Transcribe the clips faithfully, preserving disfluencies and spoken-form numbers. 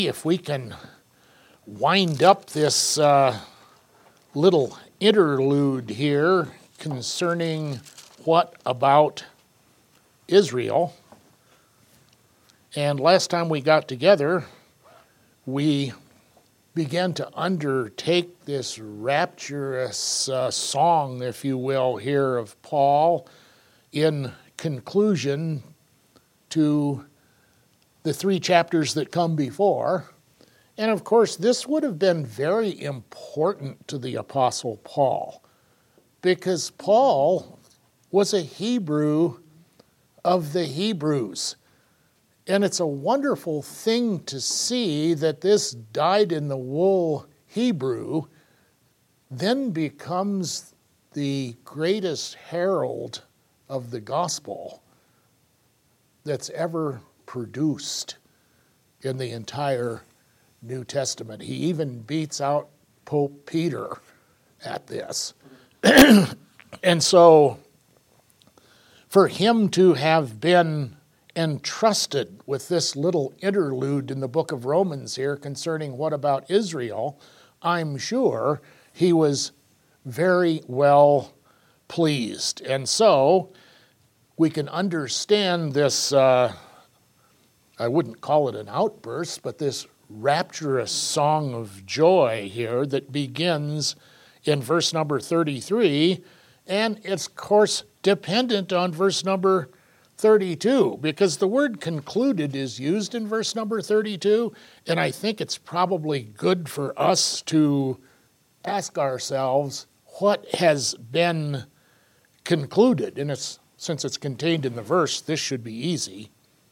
If we can wind up this uh, little interlude here concerning what about Israel. And last time we got together, we began to undertake this rapturous uh, song, if you will, here of Paul in conclusion to the three chapters that come before. And of course, this would have been very important to the Apostle Paul, because Paul was a Hebrew of the Hebrews. And it's a wonderful thing to see that this dyed-in-the-wool Hebrew then becomes the greatest herald of the gospel that's ever produced in the entire New Testament. He even beats out Pope Peter at this. And so for him to have been entrusted with this little interlude in the book of Romans here concerning what about Israel, I'm sure he was very well pleased. And so we can understand this, uh, I wouldn't call it an outburst, but this rapturous song of joy here that begins in verse number thirty-three, and it's, of course, dependent on verse number thirty-two, because the word concluded is used in verse number thirty-two, and I think it's probably good for us to ask ourselves what has been concluded. And it's, since it's contained in the verse, this should be easy.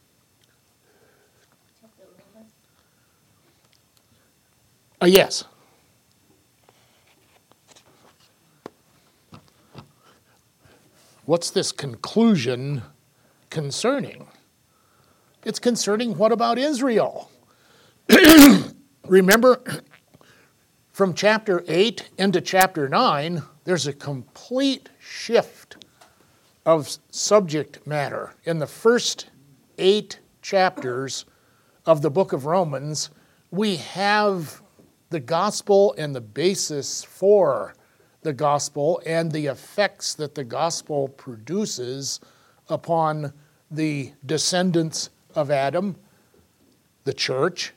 Uh, yes. What's this conclusion concerning? It's concerning what about Israel? Remember, from chapter eight into chapter nine, there's a complete shift of subject matter. In the first eight chapters of the book of Romans, we have the gospel and the basis for the gospel and the effects that the gospel produces upon the descendants of Adam, the church.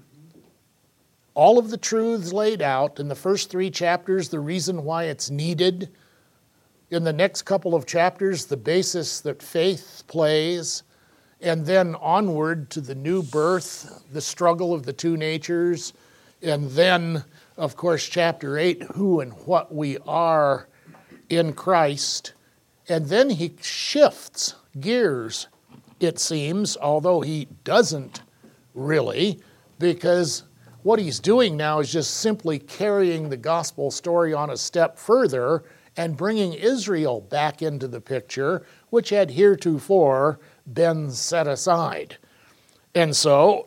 All of the truths laid out in the first three chapters, the reason why it's needed. In the next couple of chapters, the basis that faith plays. And then onward to the new birth, the struggle of the two natures. And then, of course, chapter eight, who and what we are in Christ. And then he shifts gears, it seems, although he doesn't really, because what he's doing now is just simply carrying the gospel story on a step further and bringing Israel back into the picture, which had heretofore been set aside. And so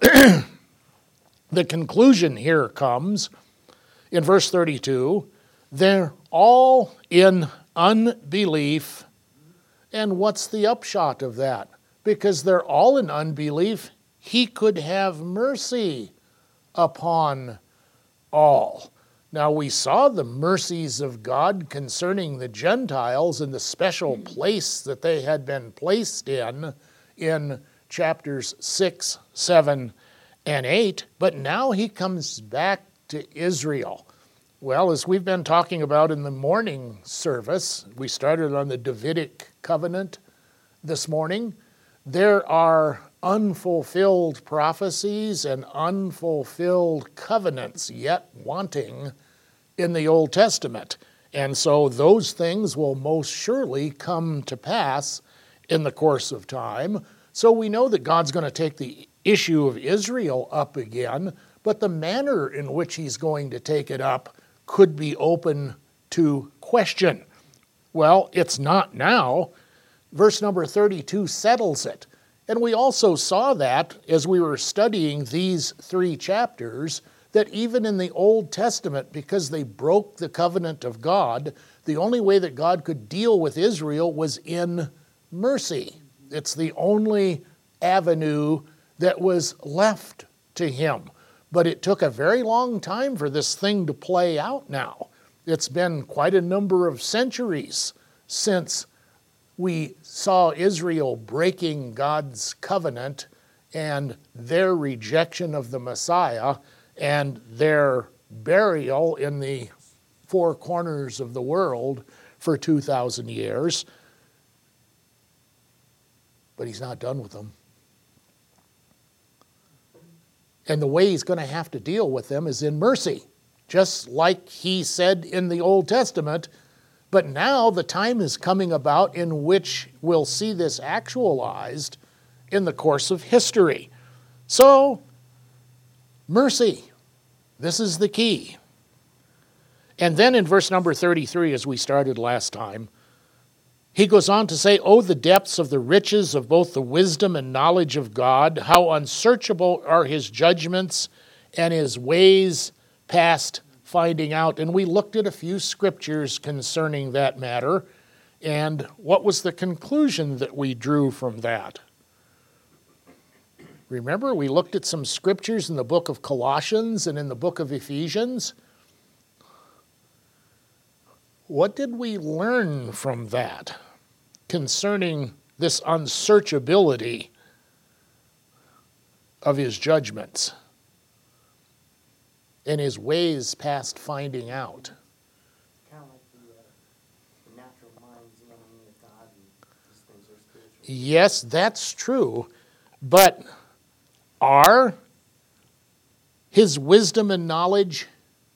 the conclusion here comes in verse thirty-two, they're all in unbelief. And what's the upshot of that? Because they're all in unbelief, he could have mercy upon all. Now, we saw the mercies of God concerning the Gentiles and the special place that they had been placed in, in chapters six, seven, and eight, but now he comes back to Israel. Well, as we've been talking about in the morning service, we started on the Davidic covenant this morning. There are unfulfilled prophecies and unfulfilled covenants yet wanting in the Old Testament. And so those things will most surely come to pass in the course of time. So we know that God's going to take the issue of Israel up again, but the manner in which he's going to take it up could be open to question. Well, it's not now. Verse number thirty-two settles it. And we also saw that as we were studying these three chapters, that even in the Old Testament, because they broke the covenant of God, the only way that God could deal with Israel was in mercy. It's the only avenue that was left to him. But it took a very long time for this thing to play out now. It's been quite a number of centuries since we saw Israel breaking God's covenant and their rejection of the Messiah and their burial in the four corners of the world for two thousand years. But he's not done with them. And the way he's going to have to deal with them is in mercy, just like he said in the Old Testament. But now the time is coming about in which we'll see this actualized in the course of history. So, mercy, this is the key. And then in verse number thirty-three, as we started last time, he goes on to say, "Oh, the depths of the riches of both the wisdom and knowledge of God, how unsearchable are his judgments and his ways past finding out." And we looked at a few scriptures concerning that matter. And what was the conclusion that we drew from that? Remember, we looked at some scriptures in the book of Colossians and in the book of Ephesians. What did we learn from that concerning this unsearchability of his judgments and his ways past finding out? Kind of like the, uh, the natural mind is the enemy of God, and these things are spiritual. Yes, that's true. But are his wisdom and knowledge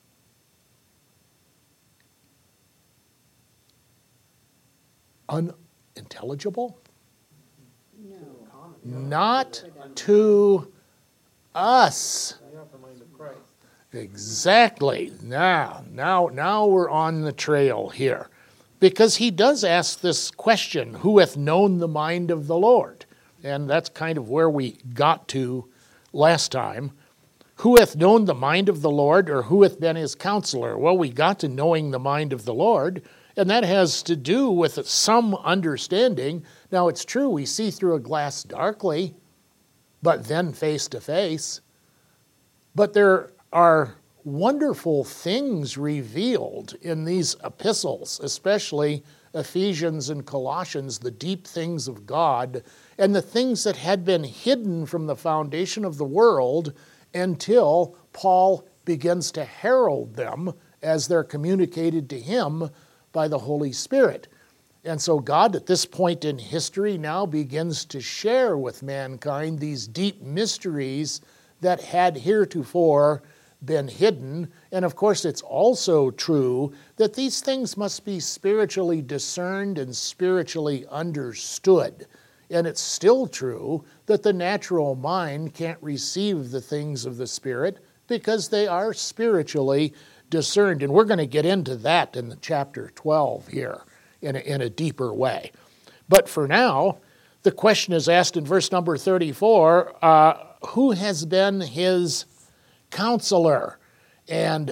unintelligible? No. Not to us. Not the mind of Christ. Exactly. Now, now, now we're on the trail here. Because he does ask this question, who hath known the mind of the Lord? And that's kind of where we got to last time. Who hath known the mind of the Lord, or who hath been his counselor? Well, we got to knowing the mind of the Lord, and that has to do with some understanding. Now, it's true, we see through a glass darkly, but then face to face. But there are wonderful things revealed in these epistles, especially Ephesians and Colossians, the deep things of God, and the things that had been hidden from the foundation of the world until Paul begins to herald them as they're communicated to him by the Holy Spirit. And so God, at this point in history, now begins to share with mankind these deep mysteries that had heretofore been hidden. And of course, it's also true that these things must be spiritually discerned and spiritually understood. And it's still true that the natural mind can't receive the things of the Spirit because they are spiritually discerned. And we're going to get into that in the chapter twelve here in a, in a deeper way. But for now, the question is asked in verse number thirty-four, uh, who has been his counselor? And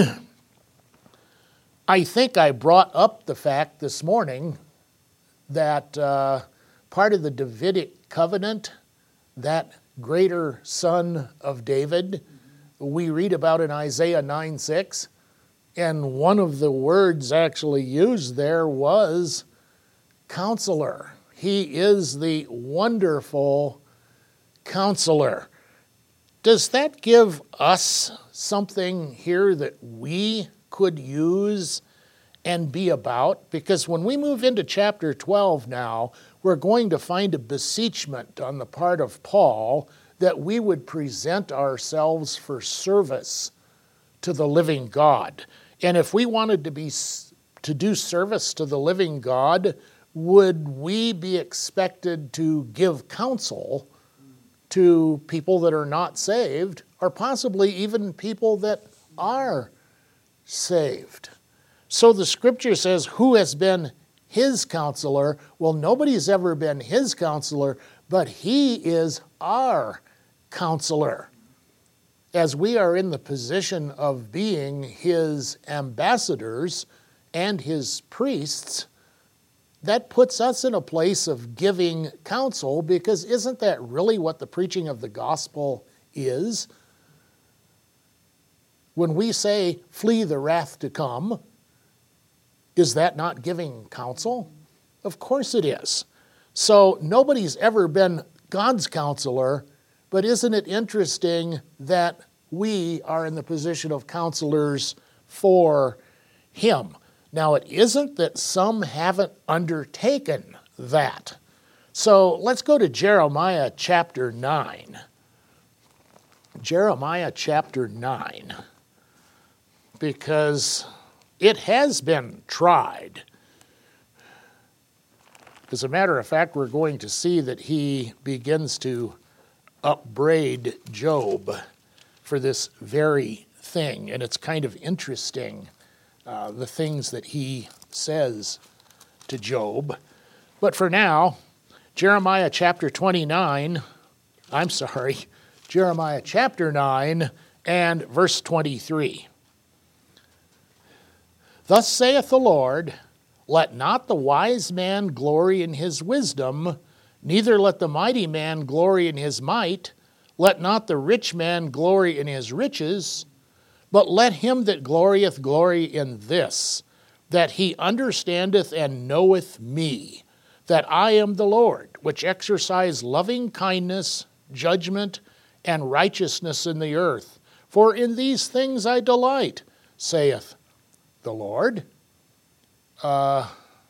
I think I brought up the fact this morning that uh, part of the Davidic covenant, that greater son of David, we read about in Isaiah nine six, and one of the words actually used there was counselor. He is the wonderful counselor. Does that give us something here that we could use and be about? Because when we move into chapter twelve now, we're going to find a beseechment on the part of Paul that we would present ourselves for service to the living God. And if we wanted to be to do service to the living God, would we be expected to give counsel to people that are not saved, or possibly even people that are saved? So the scripture says, who has been his counselor? Well, nobody's ever been his counselor, but he is our counselor. As we are in the position of being his ambassadors and his priests, that puts us in a place of giving counsel, because isn't that really what the preaching of the gospel is? When we say, flee the wrath to come, is that not giving counsel? Of course it is. So nobody's ever been God's counselor, but isn't it interesting that we are in the position of counselors for him? Now, it isn't that some haven't undertaken that. So let's go to Jeremiah chapter nine. Jeremiah chapter nine. Because it has been tried. As a matter of fact, we're going to see that he begins to upbraid Job for this very thing. And it's kind of interesting, uh, the things that he says to Job. But for now, Jeremiah chapter twenty-nine, I'm sorry, Jeremiah chapter nine and verse twenty-three. Thus saith the Lord, let not the wise man glory in his wisdom, neither let the mighty man glory in his might, let not the rich man glory in his riches, but let him that glorieth glory in this, that he understandeth and knoweth me, that I am the Lord, which exercise loving kindness, judgment, and righteousness in the earth. For in these things I delight, saith the Lord. Uh,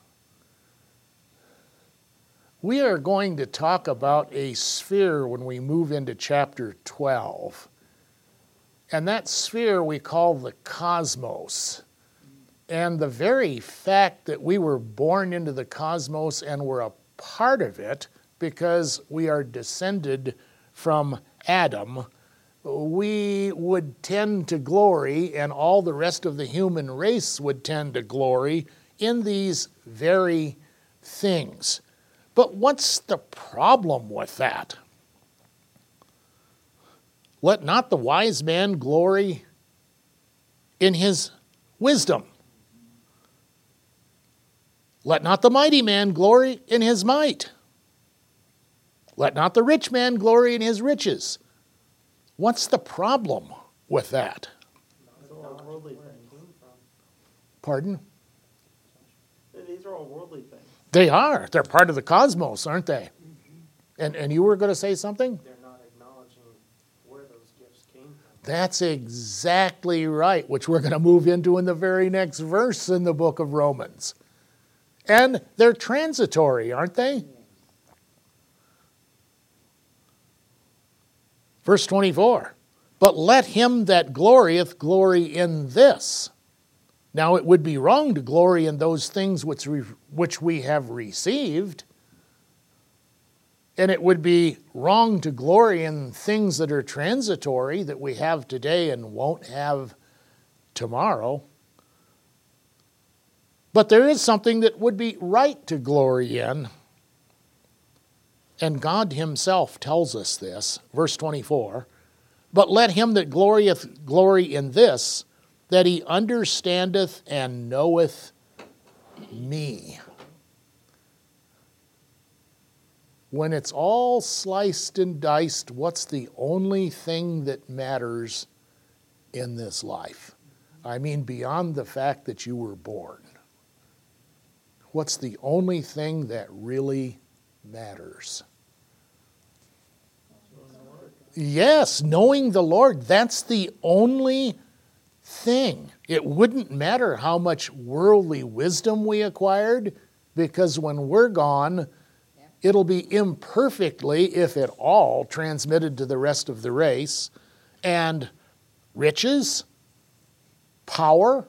we are going to talk about a sphere when we move into chapter twelve. And that sphere we call the cosmos. And the very fact that we were born into the cosmos and were a part of it because we are descended from Adam, we would tend to glory, and all the rest of the human race would tend to glory in these very things. But what's the problem with that? Let not the wise man glory in his wisdom. Let not the mighty man glory in his might. Let not the rich man glory in his riches. What's the problem with that? These are all worldly things. Pardon? These are all worldly things. They are. They're part of the cosmos, aren't they? And and you were going to say something? They're not acknowledging where those gifts came from. That's exactly right, which we're going to move into in the very next verse in the book of Romans. And they're transitory, aren't they? Verse twenty-four, but let him that glorieth glory in this. Now it would be wrong to glory in those things which we, which we have received. And it would be wrong to glory in things that are transitory that we have today and won't have tomorrow. But there is something that would be right to glory in. And God himself tells us this, verse twenty-four, but let him that glorieth glory in this, that he understandeth and knoweth me. When it's all sliced and diced, what's the only thing that matters in this life? I mean, beyond the fact that you were born. What's the only thing that really matters? Yes, knowing the Lord, that's the only thing. It wouldn't matter how much worldly wisdom we acquired, because when we're gone, it'll be imperfectly, if at all, transmitted to the rest of the race. And riches, power,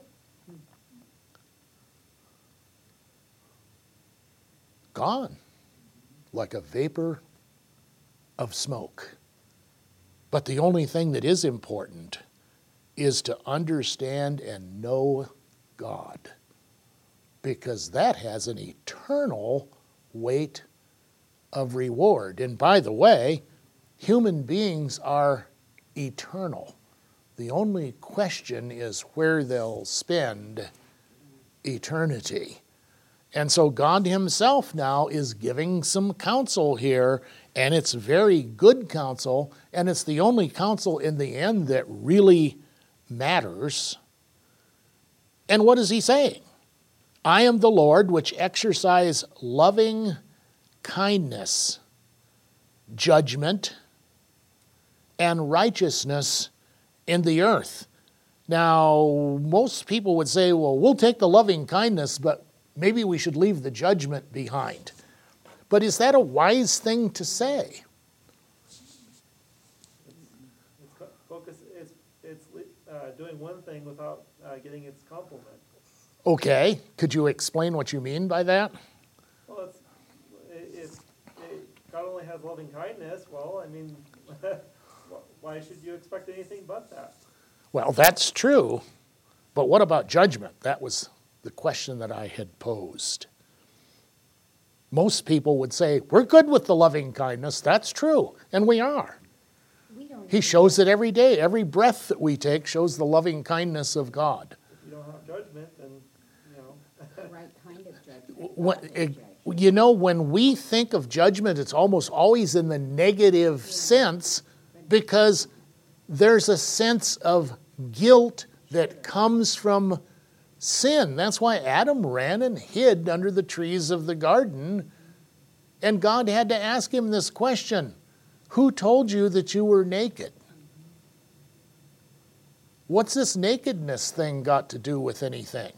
gone like a vapor of smoke. But the only thing that is important is to understand and know God, because that has an eternal weight of reward. And by the way, human beings are eternal. The only question is where they'll spend eternity. And so God himself now is giving some counsel here, and it's very good counsel, and it's the only counsel in the end that really matters. And what is he saying? I am the Lord which exercise loving kindness, judgment, and righteousness in the earth. Now, most people would say, well, we'll take the loving kindness, but maybe we should leave the judgment behind. But is that a wise thing to say? It's co- focus. It's it's uh, doing one thing without uh, getting its complement. Okay, could you explain what you mean by that? Well, it's it, it's it, God only has loving kindness. Well, I mean, why should you expect anything but that? Well, that's true, but what about judgment? That was the question that I had posed. Most people would say, we're good with the loving kindness. That's true, and we are. We don't He shows it every day. Every breath that we take shows the loving kindness of God. If you don't have judgment, then you know. the right kind of judgment. What, God will it- judge. you know, when we think of judgment, it's almost always in the negative sense because there's a sense of guilt that comes from sin. That's why Adam ran and hid under the trees of the garden, and God had to ask him this question: who told you that you were naked? What's this nakedness thing got to do with anything?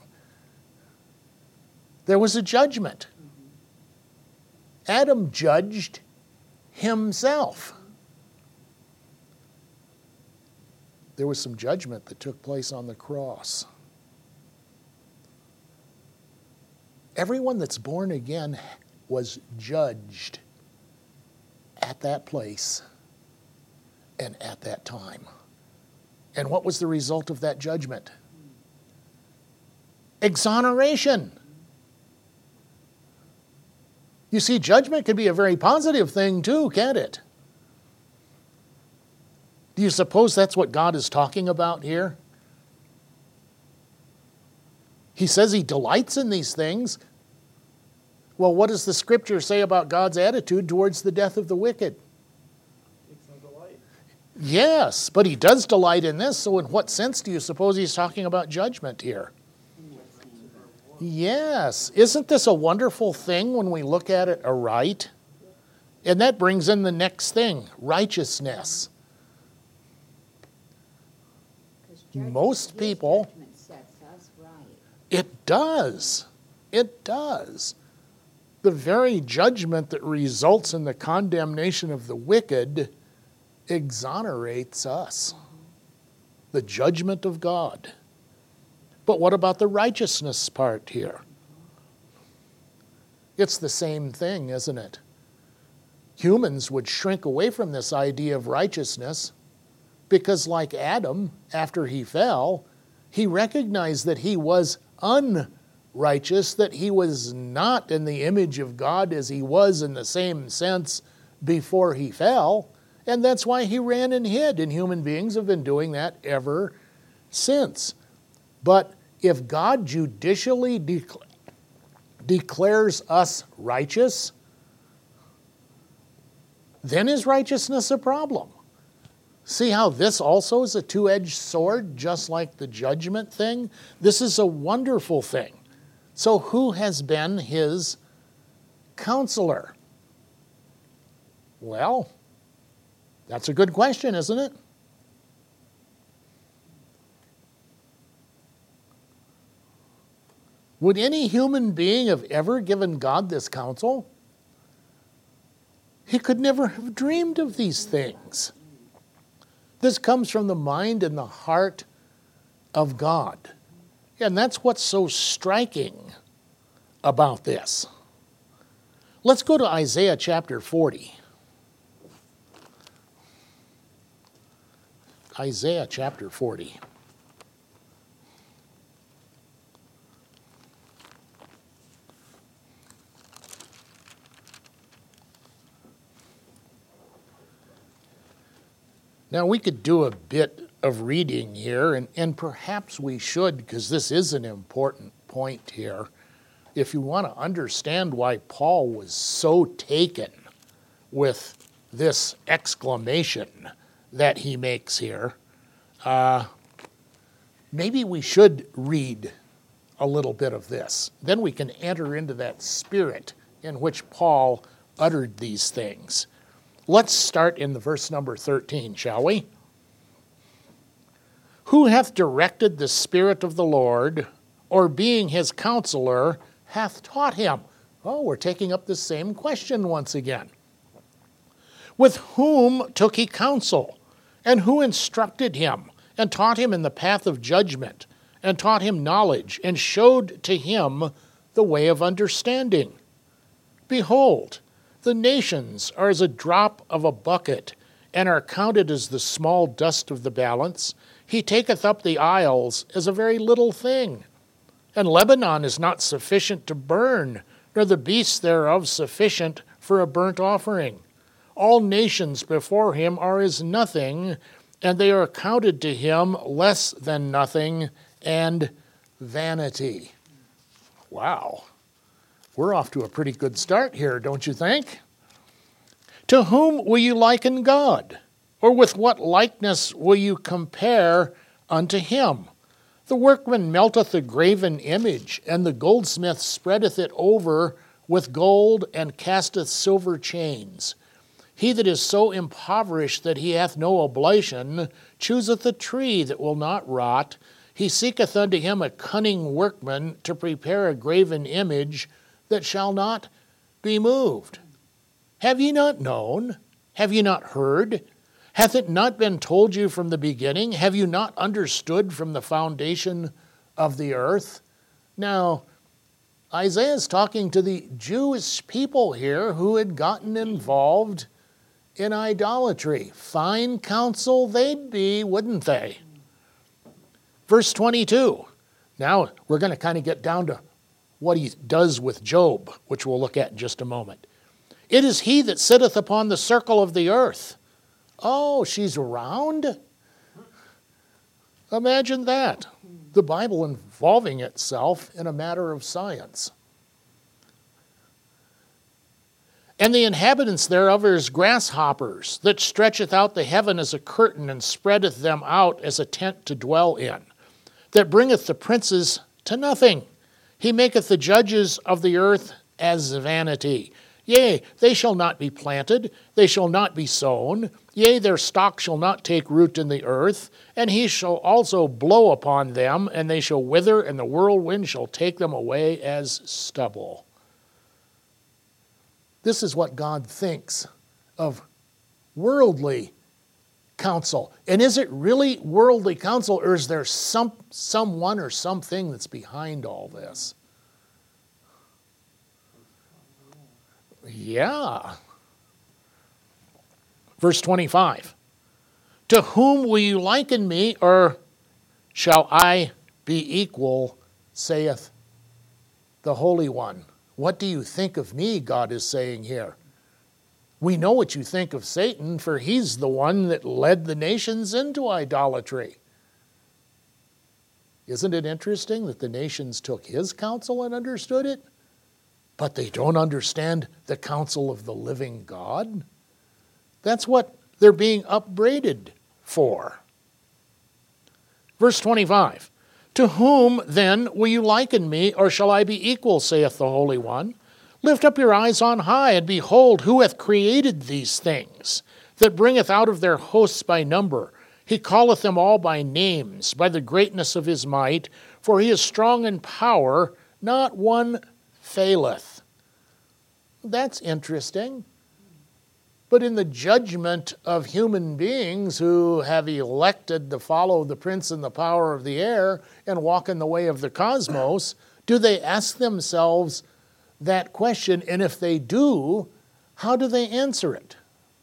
There was a judgment. Adam judged himself. There was some judgment that took place on the cross. Everyone that's born again was judged at that place and at that time. And what was the result of that judgment? Exoneration. You see, judgment can be a very positive thing too, can't it? Do you suppose that's what God is talking about here? He says he delights in these things. Well, what does the scripture say about God's attitude towards the death of the wicked? Takes no delight. Yes, but he does delight in this, so in what sense do you suppose he's talking about judgment here? Yes. Isn't this a wonderful thing when we look at it aright? And that brings in the next thing, righteousness. 'Cause judgment- Most his people- judgment sets us right. It does. It does. The very judgment that results in the condemnation of the wicked exonerates us. The judgment of God. But what about the righteousness part here? It's the same thing, isn't it? Humans would shrink away from this idea of righteousness because, like Adam, after he fell, he recognized that he was unrighteous, that he was not in the image of God as he was in the same sense before he fell, and that's why he ran and hid, and human beings have been doing that ever since. But if God judicially dec- declares us righteous, then is righteousness a problem? See how this also is a two-edged sword, just like the judgment thing? This is a wonderful thing. So who has been his counselor? Well, that's a good question, isn't it? Would any human being have ever given God this counsel? He could never have dreamed of these things. This comes from the mind and the heart of God. And that's what's so striking about this. Let's go to Isaiah chapter forty. Isaiah chapter forty. Now, we could do a bit of reading here, and, and perhaps we should, because this is an important point here. If you want to understand why Paul was so taken with this exclamation that he makes here, uh, Maybe we should read a little bit of this. Then we can enter into that spirit in which Paul uttered these things. Let's start in the verse number thirteen, shall we? Who hath directed the Spirit of the Lord, or being his counselor, hath taught him? Oh, we're taking up the same question once again. With whom took he counsel? And who instructed him, and taught him in the path of judgment, and taught him knowledge, and showed to him the way of understanding? Behold, the nations are as a drop of a bucket, and are counted as the small dust of the balance. He taketh up the isles as a very little thing. And Lebanon is not sufficient to burn, nor the beasts thereof sufficient for a burnt offering. All nations before him are as nothing, and they are accounted to him less than nothing, and vanity. Wow. We're off to a pretty good start here, don't you think? To whom will you liken God? Or with what likeness will you compare unto him? The workman melteth a graven image, and the goldsmith spreadeth it over with gold, and casteth silver chains. He that is so impoverished that he hath no oblation chooseth a tree that will not rot. He seeketh unto him a cunning workman to prepare a graven image that shall not be moved. Have ye not known? Have ye not heard? Hath it not been told you from the beginning? Have you not understood from the foundation of the earth? Now, Isaiah is talking to the Jewish people here who had gotten involved in idolatry. Fine counsel they'd be, wouldn't they? Verse twenty-two. Now, we're going to kind of get down to what he does with Job, which we'll look at in just a moment. It is he that sitteth upon the circle of the earth. Oh, she's around? Imagine that. The Bible involving itself in a matter of science. And the inhabitants thereof are as grasshoppers, that stretcheth out the heaven as a curtain, and spreadeth them out as a tent to dwell in, that bringeth the princes to nothing. He maketh the judges of the earth as vanity. Yea, they shall not be planted, they shall not be sown. Yea, their stock shall not take root in the earth. And he shall also blow upon them, and they shall wither, and the whirlwind shall take them away as stubble. This is what God thinks of worldly counsel. And is it really worldly counsel, or is there some someone or something that's behind all this? Yeah. Verse twenty-five. To whom will you liken me, or shall I be equal, saith the Holy One? What do you think of me, God is saying here? We know what you think of Satan, for he's the one that led the nations into idolatry. Isn't it interesting that the nations took his counsel and understood it? But they don't understand the counsel of the living God? That's what they're being upbraided for. Verse twenty-five. To whom then will you liken me, or shall I be equal, saith the Holy One? Lift up your eyes on high, and behold, who hath created these things, that bringeth out of their hosts by number? He calleth them all by names, by the greatness of his might, for he is strong in power, not one faileth. That's interesting. But in the judgment of human beings who have elected to follow the prince and the power of the air and walk in the way of the cosmos, do they ask themselves that question? And if they do, how do they answer it?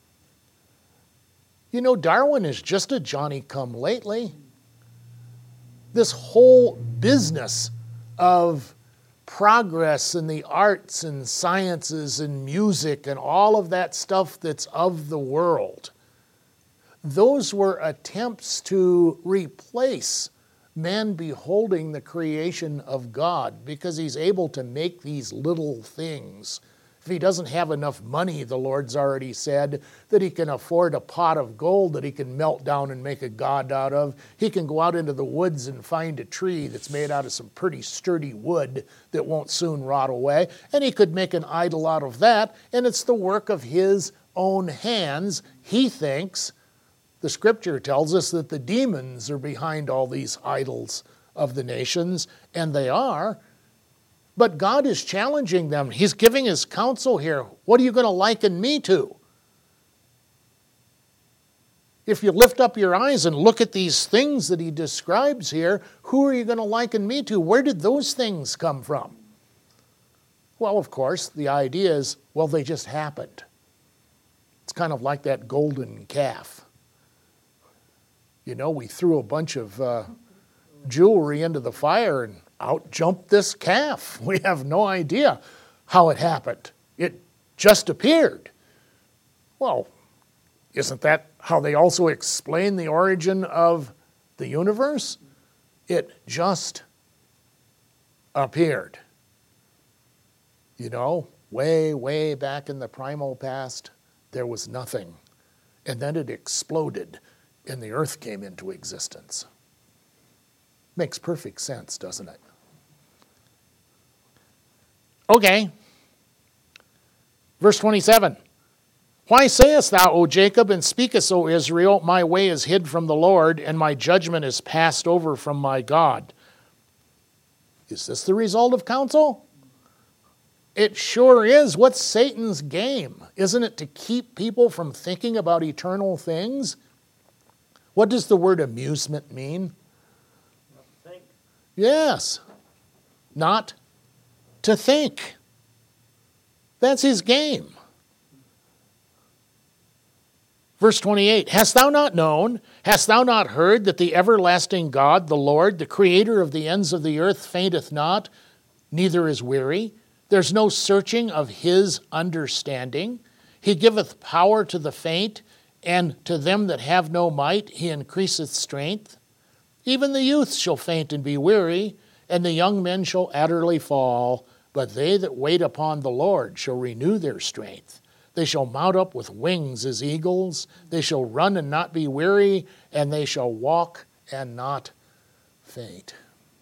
You know, Darwin is just a Johnny-come-lately. This whole business of progress in the arts and sciences and music and all of that stuff that's of the world, those were attempts to replace man beholding the creation of God, because he's able to make these little things If he doesn't have enough money, the Lord's already said, that he can afford a pot of gold that he can melt down and make a god out of. He can go out into the woods and find a tree that's made out of some pretty sturdy wood that won't soon rot away, and he could make an idol out of that, and it's the work of his own hands. He thinks, the scripture tells us that the demons are behind all these idols of the nations, and they are. But God is challenging them. He's giving his counsel here. What are you going to liken me to? If you lift up your eyes and look at these things that he describes here, who are you going to liken me to? Where did those things come from? Well, of course, the idea is, well, they just happened. It's kind of like that golden calf. You know, we threw a bunch of uh, jewelry into the fire and out jumped this calf. We have no idea how it happened. It just appeared. Well, isn't that how they also explain the origin of the universe? It just appeared. You know, way, way back in the primal past, there was nothing. And then it exploded, and the earth came into existence. Makes perfect sense, doesn't it? Okay. Verse twenty-seven. Why sayest thou, O Jacob, and speakest, O Israel, my way is hid from the Lord, and my judgment is passed over from my God? Is this the result of counsel? It sure is. What's Satan's game? Isn't it to keep people from thinking about eternal things? What does the word amusement mean? Think. Yes. Not to think. That's his game. Verse twenty-eight, hast thou not known, hast thou not heard that the everlasting God, the Lord, the creator of the ends of the earth, fainteth not, neither is weary? There's no searching of his understanding. He giveth power to the faint, and to them that have no might he increaseth strength. Even the youth shall faint and be weary, and the young men shall utterly fall. But they that wait upon the Lord shall renew their strength. They shall mount up with wings as eagles. They shall run and not be weary, and they shall walk and not faint.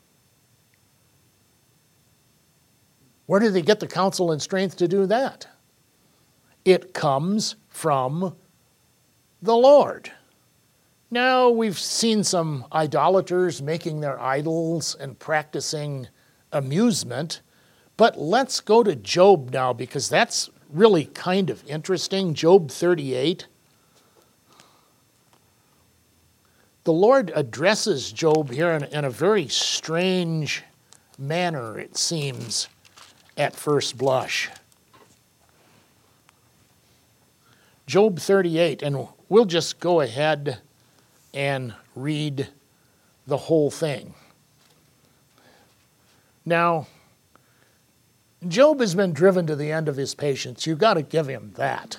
Where do they get the counsel and strength to do that? It comes from the Lord. Now, we've seen some idolaters making their idols and practicing amusement, but let's go to Job now, because that's really kind of interesting. Job thirty-eight. The Lord addresses Job here in, in a very strange manner, it seems, at first blush. Job thirty-eight, and we'll just go ahead and read the whole thing. Now, Job has been driven to the end of his patience. You've got to give him that.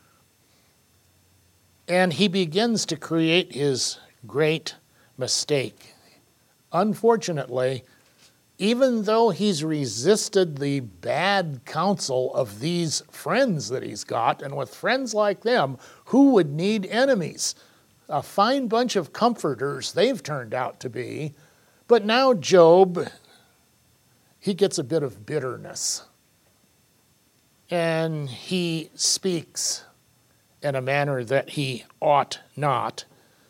And he begins to create his great mistake. Unfortunately, even though he's resisted the bad counsel of these friends that he's got, and with friends like them, who would need enemies? A fine bunch of comforters they've turned out to be. But now Job, he gets a bit of bitterness. And he speaks in a manner that he ought not,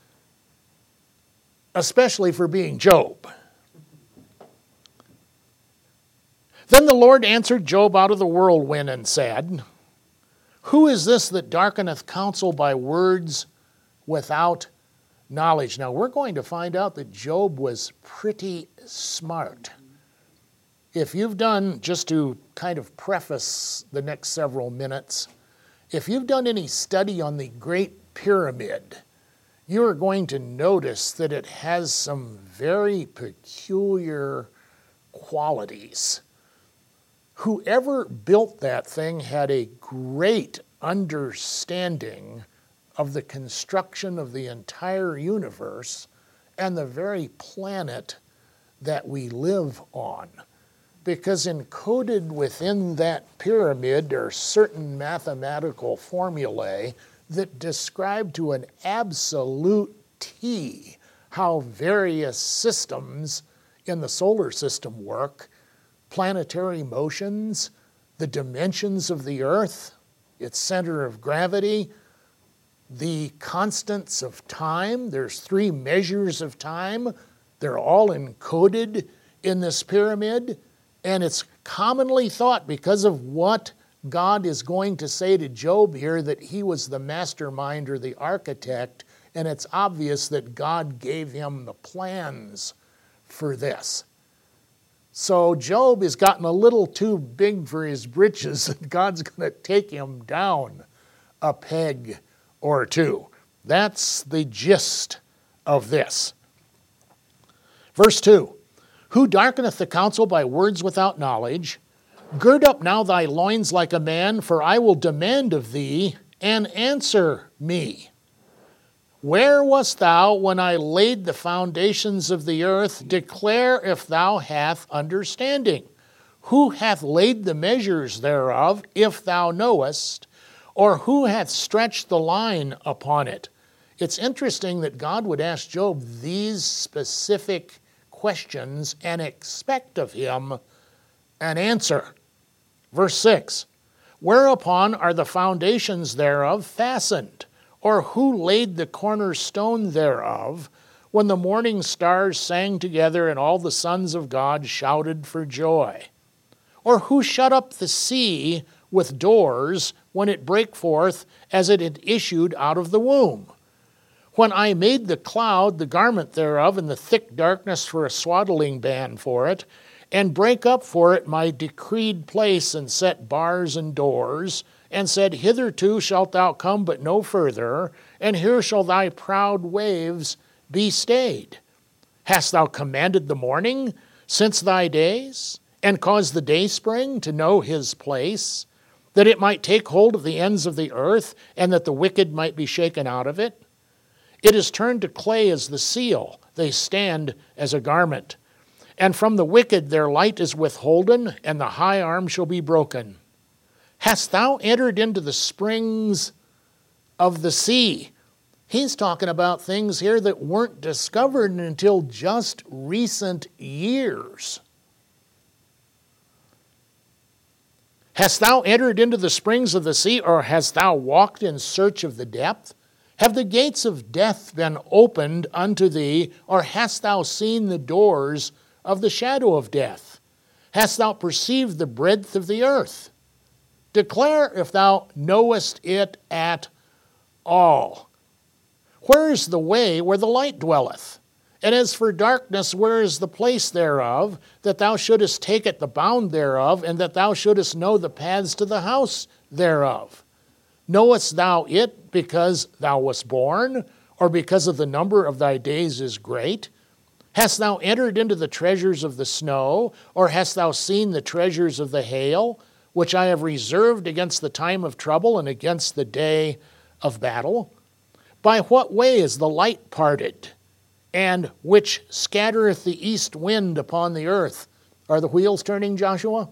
especially for being Job. Then the Lord answered Job out of the whirlwind and said, Who is this that darkeneth counsel by words without knowledge? Now, we're going to find out that Job was pretty smart. If you've done, just to kind of preface the next several minutes, if you've done any study on the Great Pyramid, you are going to notice that it has some very peculiar qualities. Whoever built that thing had a great understanding of the construction of the entire universe and the very planet that we live on. Because encoded within that pyramid are certain mathematical formulae that describe to an absolute T how various systems in the solar system work, planetary motions, the dimensions of the Earth, its center of gravity, the constants of time. There's three measures of time. They're all encoded in this pyramid. And it's commonly thought, because of what God is going to say to Job here, that he was the mastermind or the architect, and it's obvious that God gave him the plans for this. So Job has gotten a little too big for his britches, and God's going to take him down a peg or two. That's the gist of this. Verse two. Who darkeneth the counsel by words without knowledge? Gird up now thy loins like a man, for I will demand of thee, and answer me. Where wast thou when I laid the foundations of the earth? Declare if thou hast understanding. Who hath laid the measures thereof, if thou knowest? Or who hath stretched the line upon it? It's interesting that God would ask Job these specific questions and expect of him an answer. Verse six, whereupon are the foundations thereof fastened? Or who laid the cornerstone thereof, when the morning stars sang together and all the sons of God shouted for joy? Or who shut up the sea with doors when it brake forth as it had issued out of the womb? When I made the cloud the garment thereof, and the thick darkness for a swaddling band for it, and brake up for it my decreed place, and set bars and doors, and said, hitherto shalt thou come, but no further, and here shall thy proud waves be stayed. Hast thou commanded the morning since thy days, and caused the dayspring to know his place, that it might take hold of the ends of the earth, and that the wicked might be shaken out of it? It is turned to clay as the seal, they stand as a garment. And from the wicked their light is withholden, and the high arm shall be broken. Hast thou entered into the springs of the sea? He's talking about things here that weren't discovered until just recent years. Hast thou entered into the springs of the sea, or hast thou walked in search of the depth? Have the gates of death been opened unto thee, or hast thou seen the doors of the shadow of death? Hast thou perceived the breadth of the earth? Declare if thou knowest it at all. Where is the way where the light dwelleth? And as for darkness, where is the place thereof, that thou shouldest take it the bound thereof, and that thou shouldest know the paths to the house thereof? Knowest thou it because thou wast born, or because of the number of thy days is great? Hast thou entered into the treasures of the snow, or hast thou seen the treasures of the hail, which I have reserved against the time of trouble and against the day of battle? By what way is the light parted, and which scattereth the east wind upon the earth? Are the wheels turning, Joshua?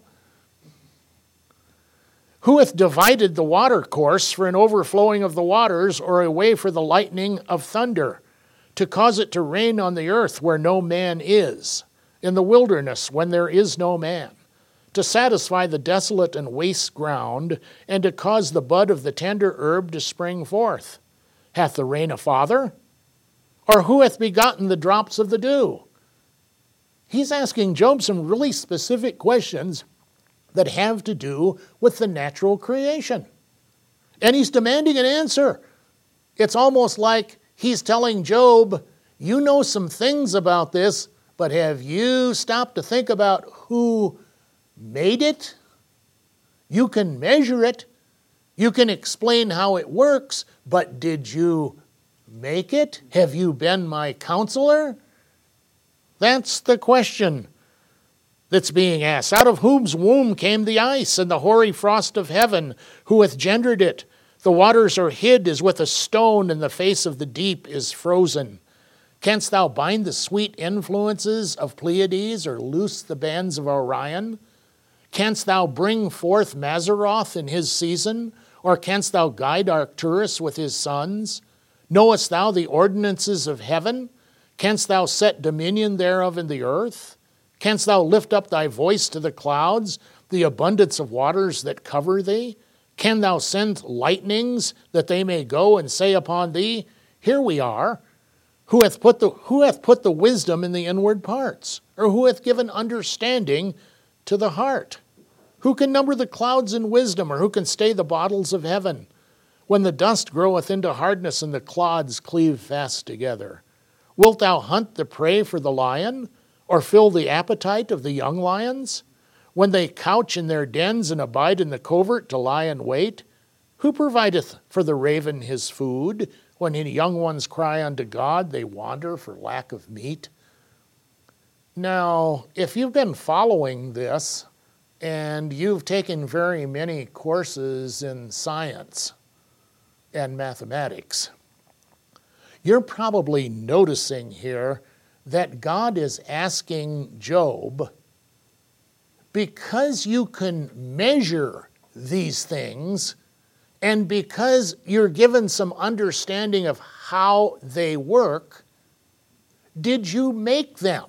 Who hath divided the water course for an overflowing of the waters, or a way for the lightning of thunder, to cause it to rain on the earth where no man is, in the wilderness when there is no man, to satisfy the desolate and waste ground, and to cause the bud of the tender herb to spring forth? Hath the rain a father? Or who hath begotten the drops of the dew? He's asking Job some really specific questions that have to do with the natural creation. And he's demanding an answer. It's almost like he's telling Job, you know some things about this, but have you stopped to think about who made it? You can measure it. You can explain how it works, but did you make it? Have you been my counselor? That's the question that's being asked. Out of whose womb came the ice and the hoary frost of heaven? Who hath gendered it? The waters are hid as with a stone, and the face of the deep is frozen. Canst thou bind the sweet influences of Pleiades or loose the bands of Orion? Canst thou bring forth Mazzaroth in his season? Or canst thou guide Arcturus with his sons? Knowest thou the ordinances of heaven? Canst thou set dominion thereof in the earth? Canst thou lift up thy voice to the clouds, the abundance of waters that cover thee? Can thou send lightnings that they may go and say upon thee, Here we are? Who hath put the, who hath put the wisdom in the inward parts? Or who hath given understanding to the heart? Who can number the clouds in wisdom, or who can stay the bottles of heaven? When the dust groweth into hardness and the clods cleave fast together. Wilt thou hunt the prey for the lion, or fill the appetite of the young lions? When they couch in their dens and abide in the covert to lie in wait, who provideth for the raven his food? When his young ones cry unto God, they wander for lack of meat. Now, if you've been following this, and you've taken very many courses in science and mathematics, you're probably noticing here that God is asking Job, because you can measure these things, and because you're given some understanding of how they work, did you make them?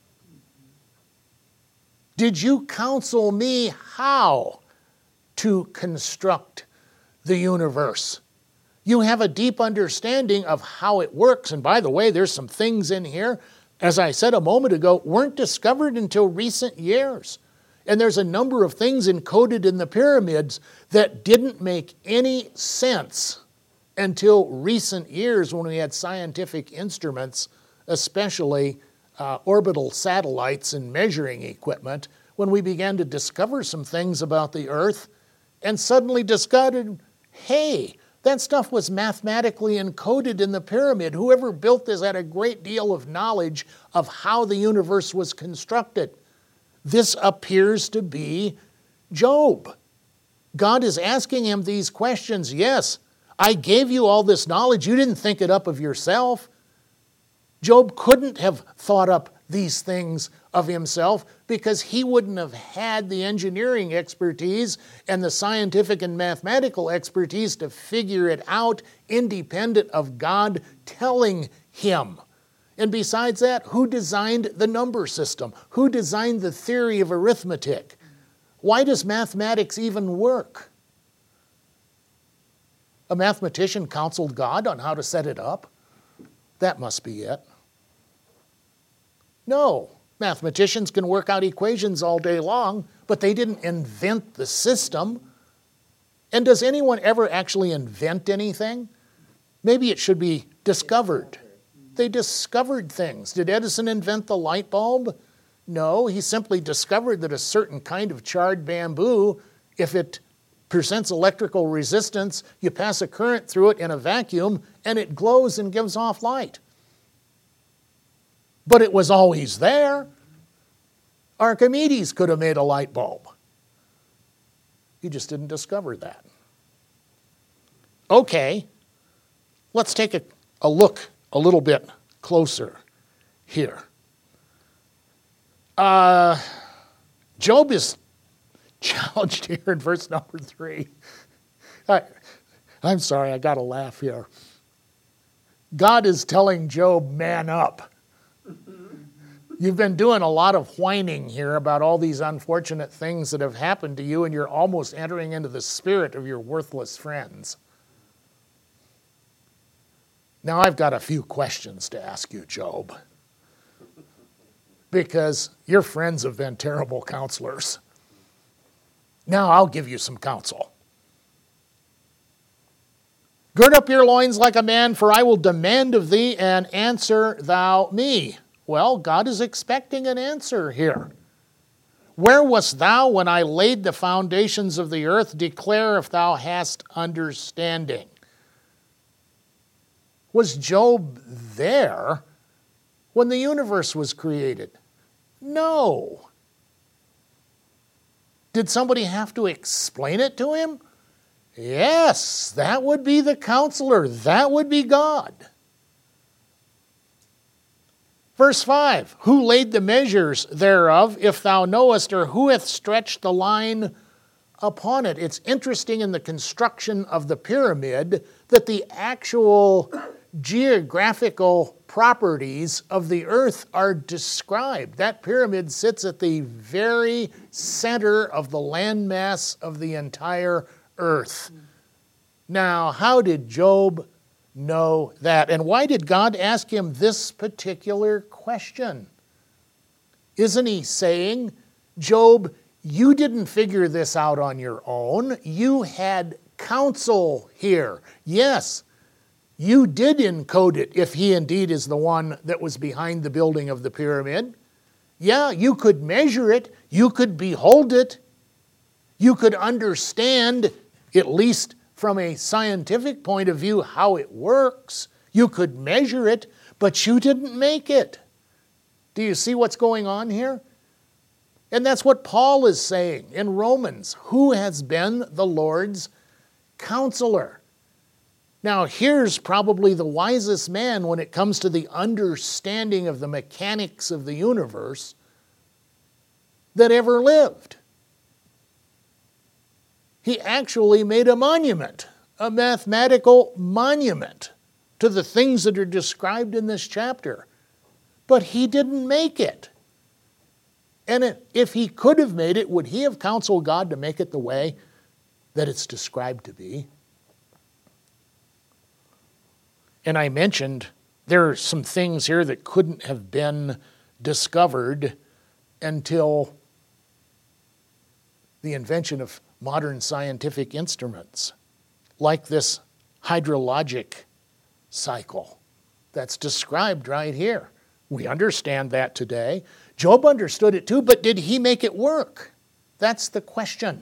Did you counsel me how to construct the universe? You have a deep understanding of how it works. And by the way, there's some things in here, as I said a moment ago, weren't discovered until recent years. And there's a number of things encoded in the pyramids that didn't make any sense until recent years when we had scientific instruments, especially uh, orbital satellites and measuring equipment, when we began to discover some things about the Earth and suddenly discovered, hey, that stuff was mathematically encoded in the pyramid. Whoever built this had a great deal of knowledge of how the universe was constructed. This appears to be Job. God is asking him these questions. Yes, I gave you all this knowledge. You didn't think it up of yourself. Job couldn't have thought up these things of himself because he wouldn't have had the engineering expertise and the scientific and mathematical expertise to figure it out independent of God telling him. And besides that, who designed the number system? Who designed the theory of arithmetic? Why does mathematics even work? A mathematician counseled God on how to set it up? That must be it. No, mathematicians can work out equations all day long, but they didn't invent the system. And does anyone ever actually invent anything? Maybe it should be discovered. They discovered things. Did Edison invent the light bulb? No, he simply discovered that a certain kind of charred bamboo, if it presents electrical resistance, you pass a current through it in a vacuum, and it glows and gives off light. But it was always there. Archimedes could have made a light bulb. He just didn't discover that. Okay, let's take a, a look a little bit closer here. Uh, Job is challenged here in verse number three. I, I'm sorry, I got to laugh here. God is telling Job, man up. You've been doing a lot of whining here about all these unfortunate things that have happened to you, and you're almost entering into the spirit of your worthless friends. Now, I've got a few questions to ask you, Job, because your friends have been terrible counselors. Now, I'll give you some counsel. Gird up your loins like a man, for I will demand of thee, and answer thou me. Well, God is expecting an answer here. Where wast thou when I laid the foundations of the earth? Declare if thou hast understanding. Was Job there when the universe was created? No. Did somebody have to explain it to him? Yes, that would be the counselor. That would be God. Verse five, who laid the measures thereof, if thou knowest, or who hath stretched the line upon it? It's interesting in the construction of the pyramid that the actual geographical properties of the earth are described. That pyramid sits at the very center of the landmass of the entire earth. Now, how did Job know that? And why did God ask him this particular question? Isn't he saying, Job, you didn't figure this out on your own. You had counsel here. Yes, you did encode it if he indeed is the one that was behind the building of the pyramid. Yeah, you could measure it. You could behold it. You could understand, at least from a scientific point of view, how it works. You could measure it, but you didn't make it. Do you see what's going on here? And that's what Paul is saying in Romans. Who has been the Lord's counselor? Now, here's probably the wisest man when it comes to the understanding of the mechanics of the universe that ever lived. He actually made a monument, a mathematical monument to the things that are described in this chapter. But he didn't make it. And if he could have made it, would he have counseled God to make it the way that it's described to be? And I mentioned there are some things here that couldn't have been discovered until the invention of modern scientific instruments, like this hydrologic cycle that's described right here. We understand that today. Job understood it too, but did he make it work? That's the question.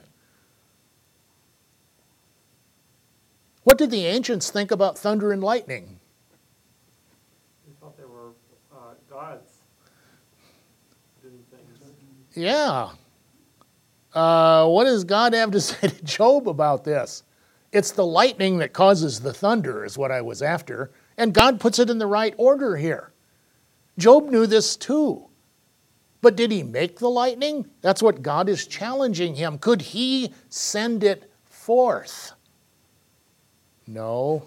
What did the ancients think about thunder and lightning? They thought they were uh, gods doing things. Yeah. Uh, what does God have to say to Job about this? It's the lightning that causes the thunder, is what I was after. And God puts it in the right order here. Job knew this too. But did he make the lightning? That's what God is challenging him. Could he send it forth? No.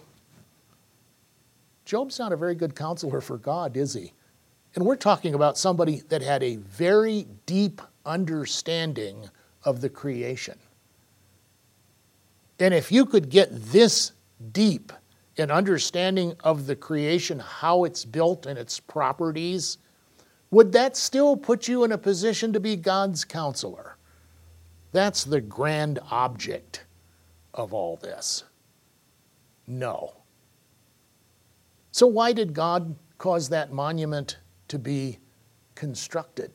Job's not a very good counselor for God, is he? And we're talking about somebody that had a very deep understanding of the creation. And if you could get this deep in understanding of the creation, how it's built and its properties, would that still put you in a position to be God's counselor? That's the grand object of all this. No. So why did God cause that monument to be constructed?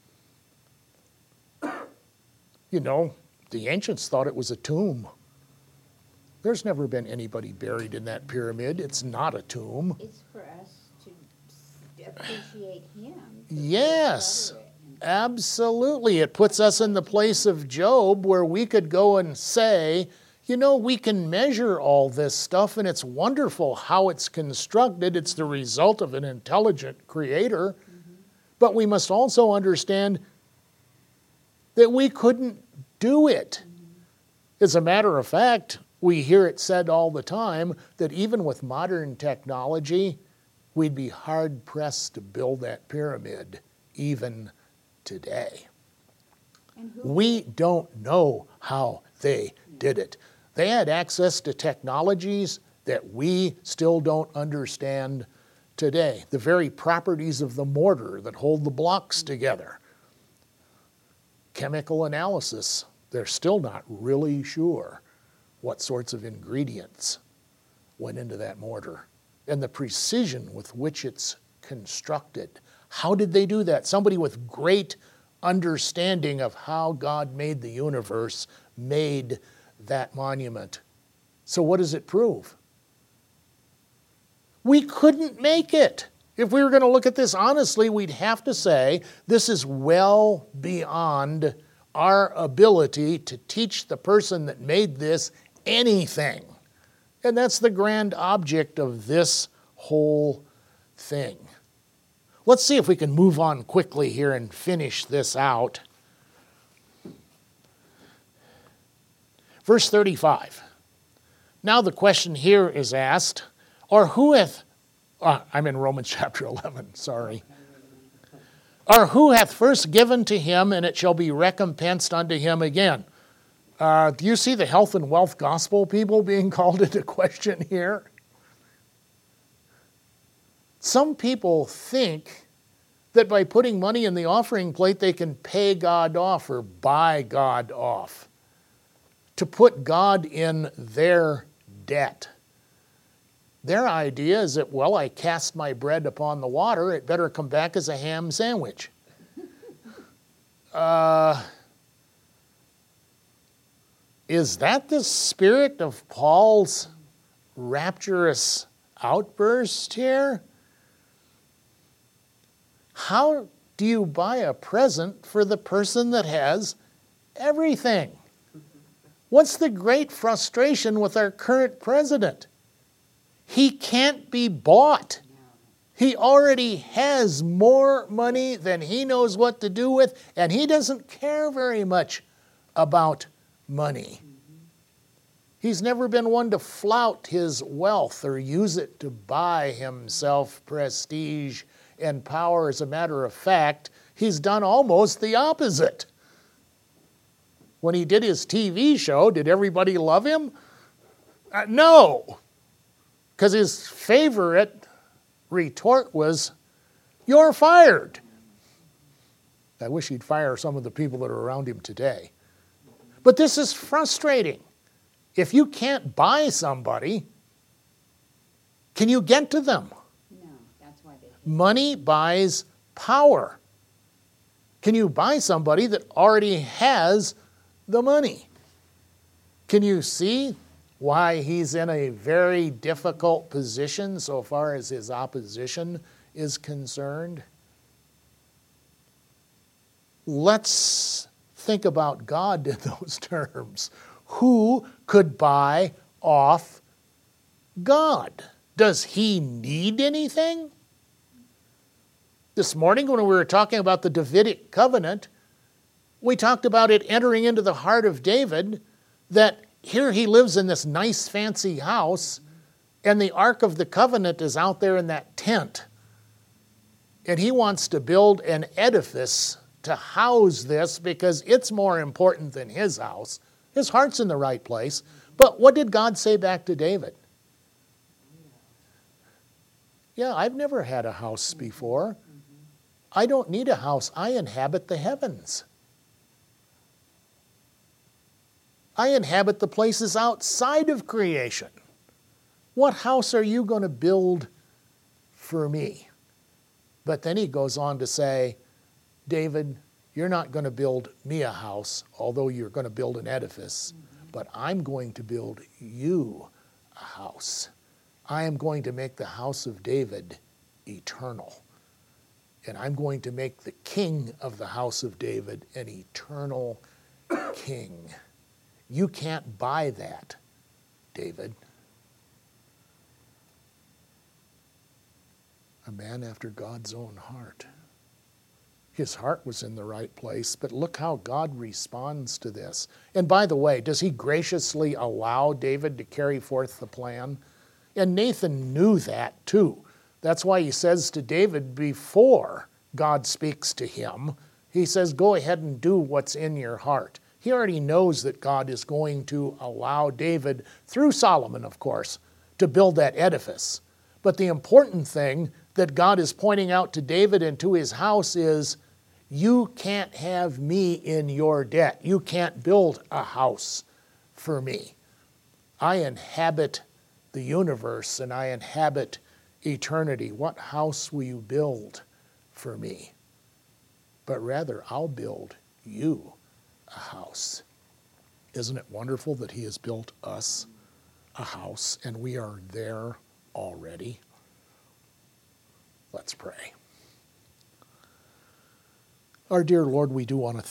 You know, the ancients thought it was a tomb. There's never been anybody buried in that pyramid. It's not a tomb. It's for us to appreciate him. to Yes, discover it and- absolutely. It puts us in the place of Job where we could go and say, you know, we can measure all this stuff and it's wonderful how it's constructed. It's the result of an intelligent creator. Mm-hmm. But we must also understand that we couldn't do it. Mm-hmm. As a matter of fact, we hear it said all the time that even with modern technology, we'd be hard-pressed to build that pyramid even today. And who We don't know how they did it. They had access to technologies that we still don't understand today. The very properties of the mortar that hold the blocks together. Chemical analysis, they're still not really sure what sorts of ingredients went into that mortar and the precision with which it's constructed. How did they do that? Somebody with great understanding of how God made the universe made that monument. So what does it prove? We couldn't make it. If we were going to look at this honestly, we'd have to say this is well beyond our ability to teach the person that made this anything. And that's the grand object of this whole thing. Let's see if we can move on quickly here and finish this out. Verse thirty-five. Now the question here is asked, or who hath, uh, I'm in Romans chapter eleven, sorry. Or who hath first given to him, and it shall be recompensed unto him again? Uh, do you see the health and wealth gospel people being called into question here? Some people think that by putting money in the offering plate, they can pay God off or buy God off, to put God in their debt. Their idea is that, well, I cast my bread upon the water, it better come back as a ham sandwich. Uh, is that the spirit of Paul's rapturous outburst here? How do you buy a present for the person that has everything? What's the great frustration with our current president? He can't be bought. He already has more money than he knows what to do with, and he doesn't care very much about money. He's never been one to flout his wealth or use it to buy himself prestige and power. As a matter of fact, he's done almost the opposite. When he did his T V show, did everybody love him? Uh, no. Because his favorite retort was, "You're fired." I wish he'd fire some of the people that are around him today. But this is frustrating. If you can't buy somebody, can you get to them? No, that's why they. Money buys power. Can you buy somebody that already has the money? Can you see why he's in a very difficult position so far as his opposition is concerned? Let's think about God in those terms. Who could buy off God? Does he need anything? This morning when we were talking about the Davidic covenant, we talked about it entering into the heart of David, that here he lives in this nice fancy house, and the Ark of the Covenant is out there in that tent. And he wants to build an edifice to house this because it's more important than his house. His heart's in the right place. But what did God say back to David? Yeah, I've never had a house before. I don't need a house. I inhabit the heavens. I inhabit the places outside of creation. What house are you going to build for me? But then he goes on to say, David, you're not going to build me a house, although you're going to build an edifice, but I'm going to build you a house. I am going to make the house of David eternal. And I'm going to make the king of the house of David an eternal king. You can't buy that, David. A man after God's own heart. His heart was in the right place, but look how God responds to this. And by the way, does he graciously allow David to carry forth the plan? And Nathan knew that too. That's why he says to David before God speaks to him, he says, go ahead and do what's in your heart. He already knows that God is going to allow David, through Solomon, of course, to build that edifice. But the important thing that God is pointing out to David and to his house is, you can't have me in your debt. You can't build a house for me. I inhabit the universe and I inhabit eternity. What house will you build for me? But rather, I'll build you a house. Isn't it wonderful that he has built us a house and we are there already? Let's pray. Our dear Lord, we do want to